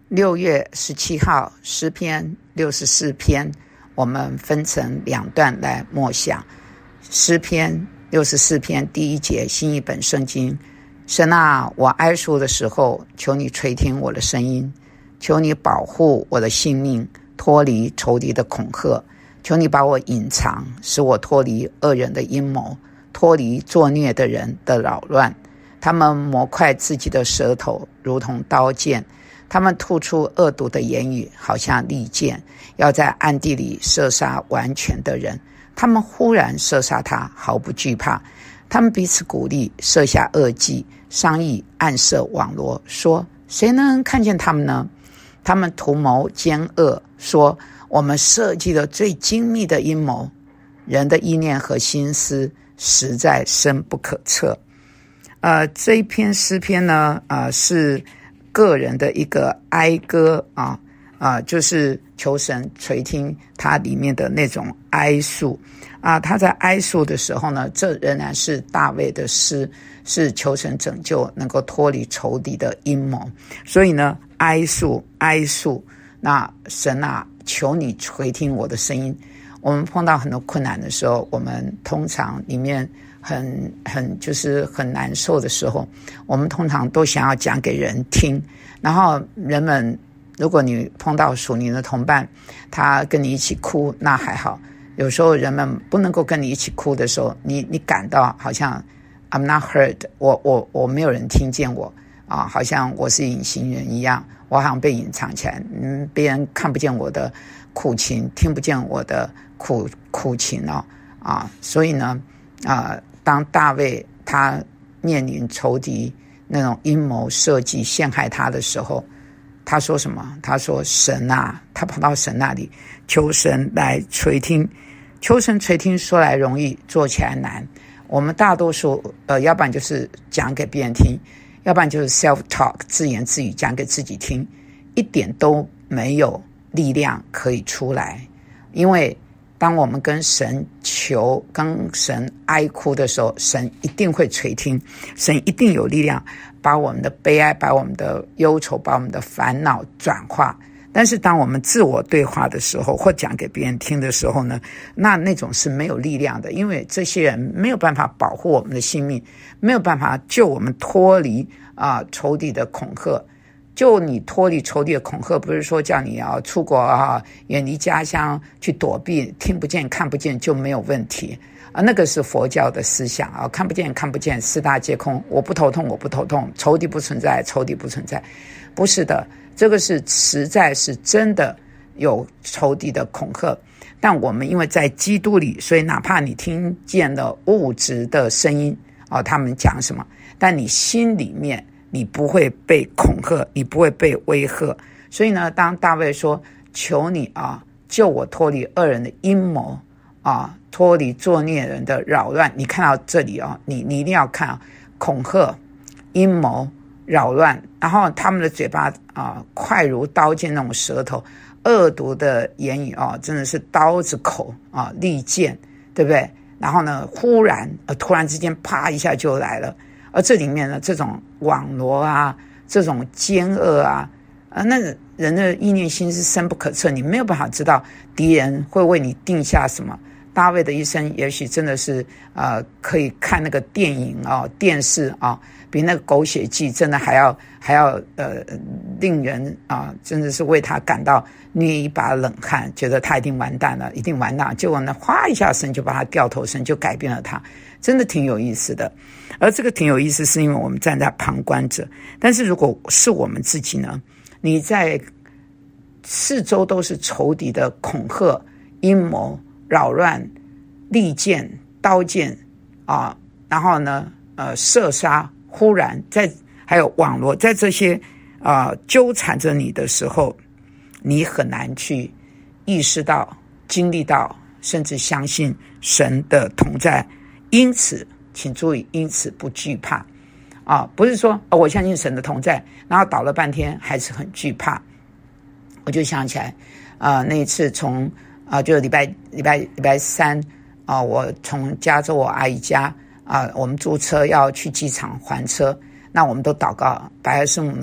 6月17号诗篇64篇，我们分成2段来默想。诗篇64篇第1节，新译本圣经。神啊，我哀诉的时候，求你垂听我的声音，求你保护我的性命，脱离仇敌的恐吓，求你把我隐藏，使我脱离恶人的阴谋，脱离作孽的人的扰乱。他们磨快自己的舌头，如同刀剑，他们吐出恶毒的言语，好像利剑，要在暗地里射杀完全的人。他们忽然射杀他，毫不惧怕。他们彼此鼓励，设下恶计，商议暗设网罗，说谁能看见他们呢？他们图谋奸恶，说我们设计了最精密的阴谋。人的意念和心思实在深不可测。这一篇诗篇呢，是个人的一个哀歌就是求神垂听他里面的那种哀诉他在哀诉的时候呢，这仍然是大卫的诗，是求神拯救，能够脱离仇敌的阴谋。所以呢，哀诉，那神啊，求你垂听我的声音。我们碰到很多困难的时候，我们通常里面就是很难受的时候，我们通常都想要讲给人听。然后人们，如果你碰到属灵的同伴，他跟你一起哭，那还好。有时候人们不能够跟你一起哭的时候，你感到好像 I'm not heard， 我没有人听见我好像我是隐形人一样，我好像被隐藏起来，别人看不见我的苦情，听不见我的苦情所以呢当大卫他面临仇敌那种阴谋设计陷害他的时候，他说什么？他说神啊，他跑到神那里求神来垂听。求神垂听说来容易，做起来难。我们大多数要不然就是讲给别人听，要不然就是 self talk， 自言自语讲给自己听，一点都没有力量可以出来。因为当我们跟神求，跟神哀哭的时候，神一定会垂听，神一定有力量把我们的悲哀，把我们的忧愁，把我们的烦恼转化。但是当我们自我对话的时候，或讲给别人听的时候呢，那种是没有力量的，因为这些人没有办法保护我们的性命，没有办法救我们脱离仇敌的恐吓。就你脱离仇敌的恐吓，不是说叫你要出国远离家乡去躲避，听不见看不见就没有问题那个是佛教的思想看不见四大皆空，我不头痛，仇敌不存在，不是的，这个是实在是真的有仇敌的恐吓。但我们因为在基督里，所以哪怕你听见了物质的声音他们讲什么，但你心里面你不会被恐吓，你不会被威吓。所以呢，当大卫说求你救我脱离恶人的阴谋脱离作孽人的扰乱，你看到这里你一定要看恐吓、阴谋、扰乱，然后他们的嘴巴快如刀剑那种舌头，恶毒的言语真的是刀子口利剑，对不对？然后呢，突然之间啪一下就来了。而这里面呢，这种网罗这种奸恶那人的意念心是深不可测，你没有办法知道敌人会为你定下什么。大卫的一生也许真的是可以看那个电影电视比那个狗血剧真的还要令人真的是为他感到捏一把冷汗，觉得他一定完蛋了，结果呢哗一下神就把他掉头，神就改变了他，真的挺有意思的。而这个挺有意思是因为我们站在旁观者，但是如果是我们自己呢，你在四周都是仇敌的恐吓、阴谋、扰乱、利剑、刀剑然后呢射杀，忽然还有网络，在这些纠缠着你的时候，你很难去意识到、经历到，甚至相信神的同在。因此请注意，因此不惧怕不是说我相信神的同在，然后倒了半天还是很惧怕。我就想起来那一次从就礼拜三我从加州我阿姨家我们租车要去机场还车，那我们都祷告，白尔师母呢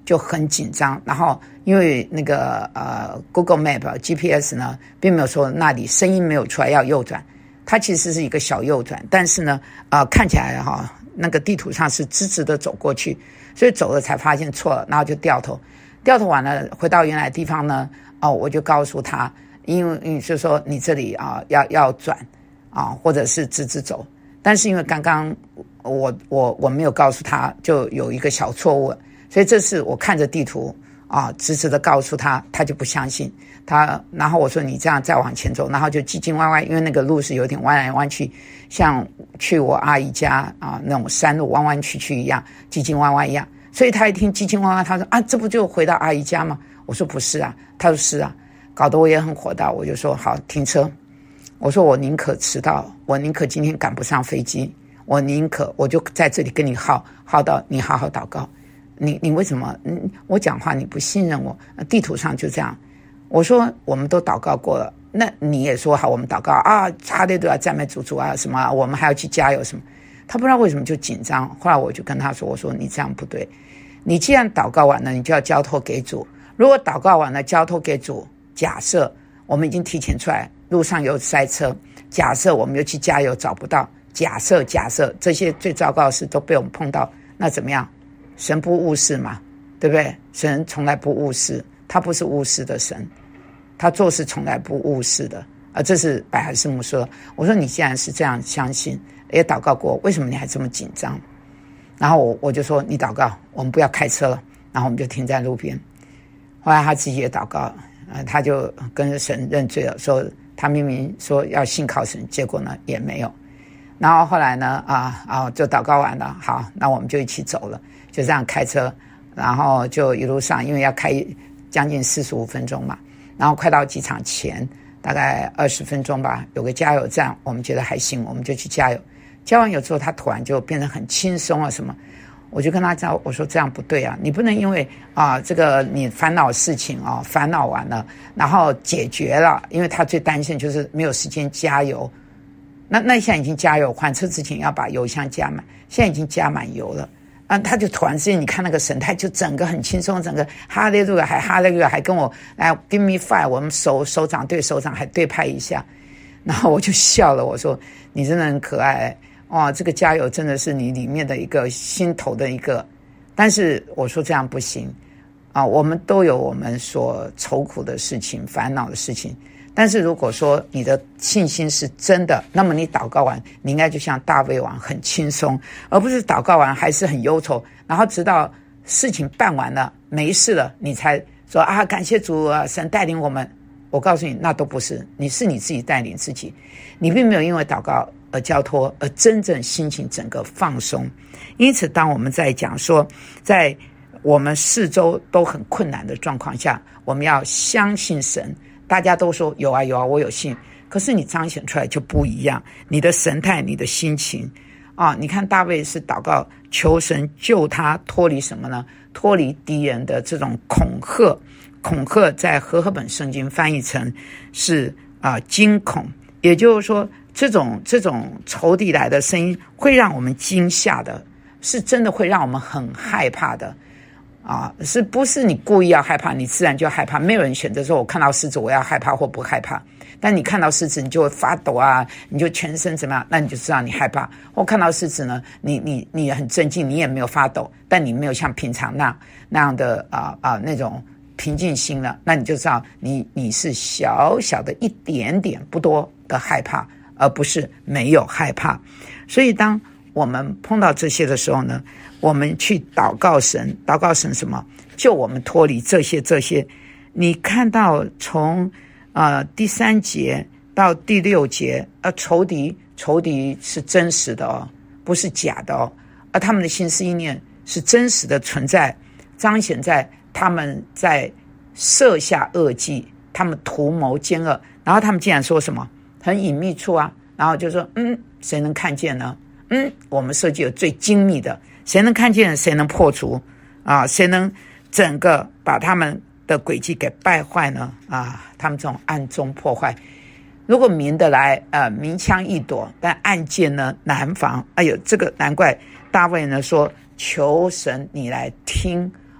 就很紧张，然后因为那个Google Map GPS 呢，并没有说那里声音没有出来要右转，它其实是一个小右转，但是呢看起来那个地图上是直直的走过去，所以走了才发现错了，然后就掉头完了回到原来的地方呢，我就告诉他，因为就说你这里要转或者是直直走，但是因为刚刚我没有告诉他，就有一个小错误，所以这次我看着地图直直的告诉他，他就不相信他，然后我说你这样再往前走，然后就唧唧歪歪，因为那个路是有点弯来弯去，像去我阿姨家那种山路弯弯曲曲一样，唧唧歪歪一样，所以他一听唧唧歪歪，他说这不就回到阿姨家吗？我说不是啊，他说是啊，搞得我也很火大，我就说好停车，我说我宁可迟到，我宁可今天赶不上飞机，我宁可我就在这里跟你耗到你好好祷告。你为什么我讲话你不信任我？地图上就这样。我说我们都祷告过了，那你也说好我们祷告差点都要赞美主什么我们还要去加油什么，他不知道为什么就紧张。后来我就跟他说，我说你这样不对，你既然祷告完了，你就要交托给主。如果祷告完了交托给主，假设我们已经提前出来，路上有塞车，假设我们又去加油找不到，假设这些最糟糕的事都被我们碰到，那怎么样？神不误事嘛，对不对？神从来不误事，他不是误事的神，他做事从来不误事的。这是白海师母说。我说你既然是这样相信，也祷告过，为什么你还这么紧张？然后我就说你祷告，我们不要开车了，然后我们就停在路边。后来他自己也祷告，他就跟神认罪了，说他明明说要信靠神，结果呢也没有。然后后来呢就祷告完了，好，那我们就一起走了，就这样开车，然后就一路上，因为要开将近45分钟嘛，然后快到机场前大概20分钟吧，有个加油站，我们觉得还行，我们就去加油。加完油之后，他突然就变得很轻松什么，我就跟他讲，我说这样不对啊，你不能因为这个你烦恼事情烦恼完了，然后解决了，因为他最担心就是没有时间加油。那现在已经加油，还车之前要把油箱加满，现在已经加满油了他就突然之间，你看那个神态，就整个很轻松，整个哈利路亚还跟我来 give me five， 我们手掌对手掌还对拍一下，然后我就笑了，我说你真的很可爱这个加油真的是你里面的一个心头的一个，但是我说这样不行我们都有我们所愁苦的事情，烦恼的事情。但是如果说你的信心是真的，那么你祷告完，你应该就像大卫王很轻松，而不是祷告完还是很忧愁，然后直到事情办完了没事了，你才说感谢主神带领我们。我告诉你，那都不是，你是你自己带领自己，你并没有因为祷告而交托，而真正心情整个放松。因此当我们在讲说，在我们四周都很困难的状况下，我们要相信神。大家都说有啊我有信，可是你彰显出来就不一样，你的神态，你的心情你看大卫是祷告求神救他脱离什么呢？脱离敌人的这种恐吓在和合本圣经翻译成是惊恐，也就是说这种仇敌来的声音会让我们惊吓的，是真的会让我们很害怕的是不是你故意要害怕，你自然就害怕。没有人选择说我看到狮子我要害怕或不害怕，但你看到狮子你就会发抖你就全身怎么样，那你就知道你害怕。或看到狮子呢，你很镇静，你也没有发抖，但你没有像平常那样的那种平静心了，那你就知道你是小小的一点点不多的害怕，而不是没有害怕。所以当我们碰到这些的时候呢，我们去祷告神什么？救我们脱离这些。你看到从第3节到第6节仇敌是真实的不是假的而他们的心思意念是真实的存在，彰显在他们在设下恶计，他们图谋奸恶，然后他们竟然说什么很隐秘处然后就说谁能看见呢？我们设计有最精密的，谁能看见，谁能破除谁能整个把他们的诡计给败坏呢？他们这种暗中破坏，如果明的来明枪易躲，但暗箭呢难防。这个难怪大卫呢说求神你来听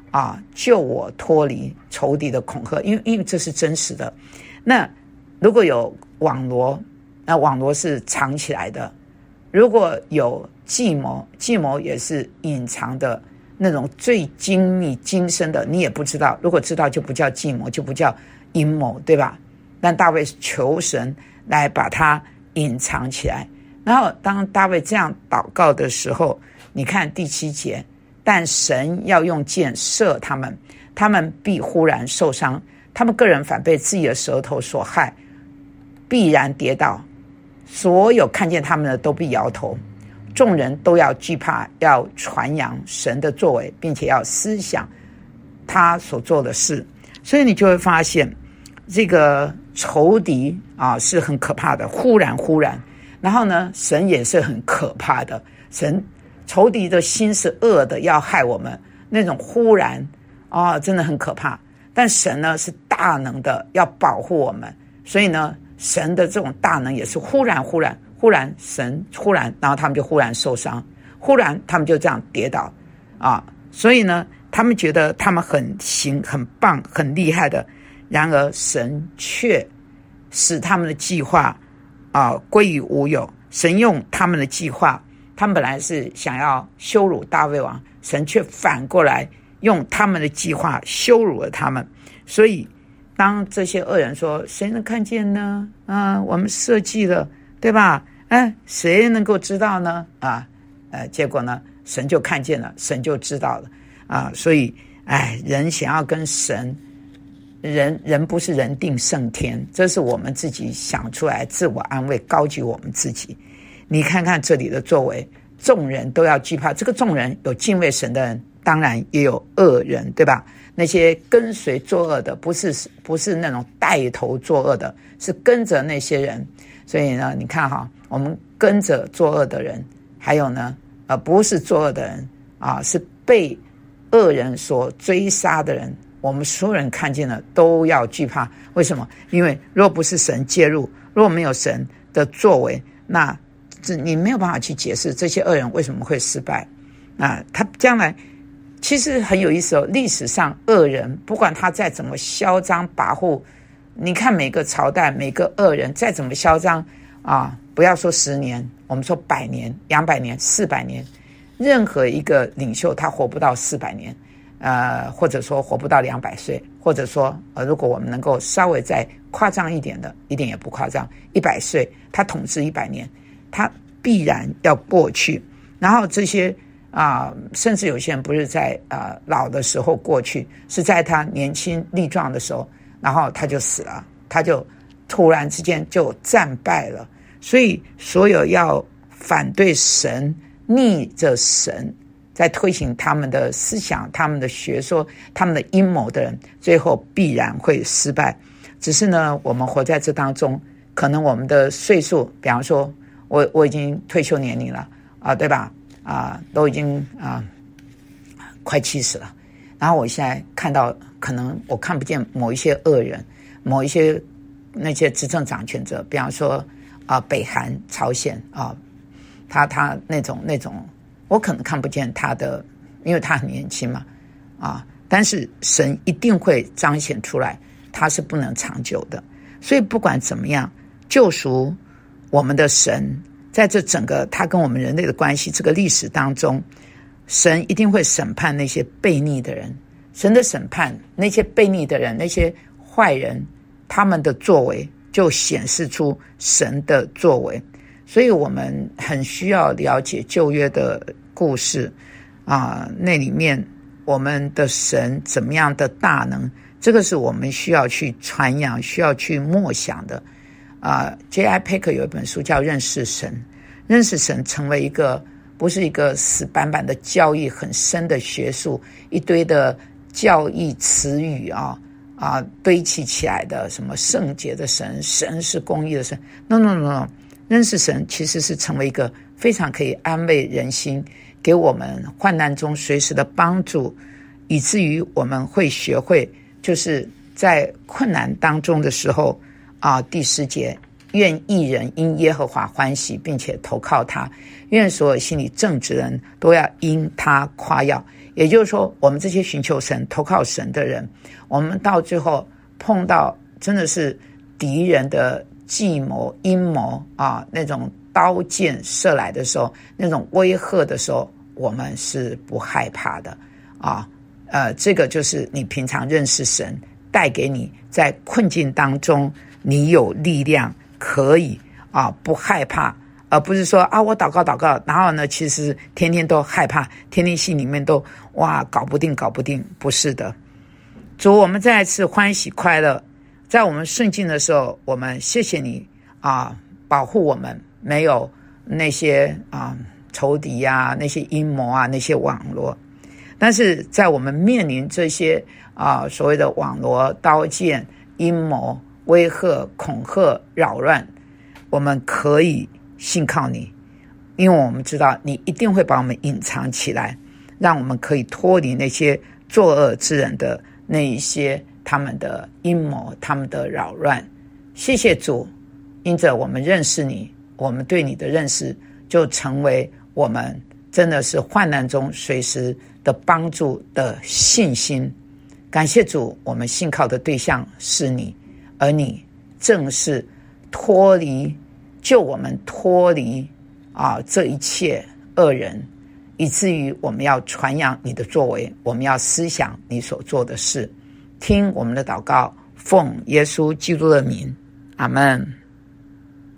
救我脱离仇敌的恐吓，因为这是真实的。那如果有网罗，那网罗是藏起来的；如果有计谋，计谋也是隐藏的，那种最精密精深的你也不知道，如果知道就不叫计谋，就不叫阴谋，对吧？但大卫求神来把它隐藏起来。然后当大卫这样祷告的时候，你看第7节，但神要用箭射他们，他们必忽然受伤，他们个人反被自己的舌头所害，必然跌倒，所有看见他们的都必摇头，众人都要惧怕，要传扬神的作为，并且要思想他所做的事。所以你就会发现这个仇敌是很可怕的，忽然，然后呢，神也是很可怕的，仇敌的心是恶的，要害我们，那种忽然真的很可怕。但神呢是大能的，要保护我们，所以呢，神的这种大能也是忽然，神忽然，然后他们就忽然受伤，忽然他们就这样跌倒所以呢，他们觉得他们很行、很棒、很厉害的，然而神却使他们的计划归于无有。神用他们的计划，他们本来是想要羞辱大卫王，神却反过来用他们的计划羞辱了他们。所以当这些恶人说谁能看见呢？我们设计了，对吧？谁能够知道呢？结果呢，神就看见了，神就知道了所以人想要跟神，人不是人定胜天，这是我们自己想出来，自我安慰，高举我们自己。你看看这里的作为，众人都要惧怕。这个众人有敬畏神的人，当然也有恶人，对吧？那些跟随作恶的，不是那种带头作恶的，是跟着那些人。所以呢，你看我们跟着作恶的人，还有呢不是作恶的人是被恶人所追杀的人，我们所有人看见了都要惧怕。为什么？因为如果不是神介入，如果没有神的作为，那你没有办法去解释这些恶人为什么会失败他将来其实很有意思历史上恶人不管他再怎么嚣张跋扈，你看每个朝代每个恶人再怎么嚣张不要说10年，我们说100年、200年、400年，任何一个领袖他活不到400年或者说活不到200岁，或者说如果我们能够稍微再夸张一点的，一点也不夸张，100岁他统治100年，他必然要过去。然后这些甚至有些人不是在老的时候过去，是在他年轻力壮的时候，然后他就死了，他就突然之间就战败了。所以所有要反对神、逆着神在推行他们的思想、他们的学说、他们的阴谋的人，最后必然会失败。只是呢，我们活在这当中，可能我们的岁数，比方说我已经退休年龄了对吧？都已经快70了。然后我现在看到，可能我看不见某一些恶人，某一些那些执政掌权者，比方说北韩、朝鲜他那种，我可能看不见他的，因为他很年轻嘛但是神一定会彰显出来，他是不能长久的。所以不管怎么样，救赎我们的神，在这整个他跟我们人类的关系这个历史当中，神一定会审判那些悖逆的人。神的审判那些悖逆的人，那些坏人，他们的作为就显示出神的作为。所以我们很需要了解旧约的故事那里面我们的神怎么样的大能，这个是我们需要去传扬、需要去默想的。J.I. Packer 有一本书叫《认识神》，认识神成为一个不是一个死板板的教义很深的学术，一堆的教义词语堆砌起来的，什么圣洁的神，神是公义的神。No， 认识神其实是成为一个非常可以安慰人心，给我们患难中随时的帮助，以至于我们会学会，就是在困难当中的时候第10节，愿义人因耶和华欢喜，并且投靠他，愿所有心里正直人都要因他夸耀。 也就是说，我们这些寻求神、投靠神的人，我们到最后碰到真的是敌人的计谋、阴谋啊，那种刀剑射来的时候，那种威吓的时候，我们是不害怕的啊。这个就是你平常认识神带给你在困境当中，你有力量可以不害怕，而不是说我祷告，然后呢，其实天天都害怕，天天心里面都搞不定，不是的。主，我们再一次欢喜快乐，在我们顺境的时候，我们谢谢你保护我们，没有那些仇敌那些阴谋那些网络。但是在我们面临这些所谓的网络、刀剑、阴谋、威吓、恐吓、扰乱，我们可以信靠你，因为我们知道你一定会把我们隐藏起来，让我们可以脱离那些作恶之人的那一些他们的阴谋、他们的扰乱。谢谢主，因着我们认识你，我们对你的认识就成为我们真的是患难中随时的帮助的信心。感谢主，我们信靠的对象是你，而你正是救我们脱离这一切恶人，以至于我们要传扬你的作为，我们要思想你所做的事。听我们的祷告，奉耶稣基督的名，阿们。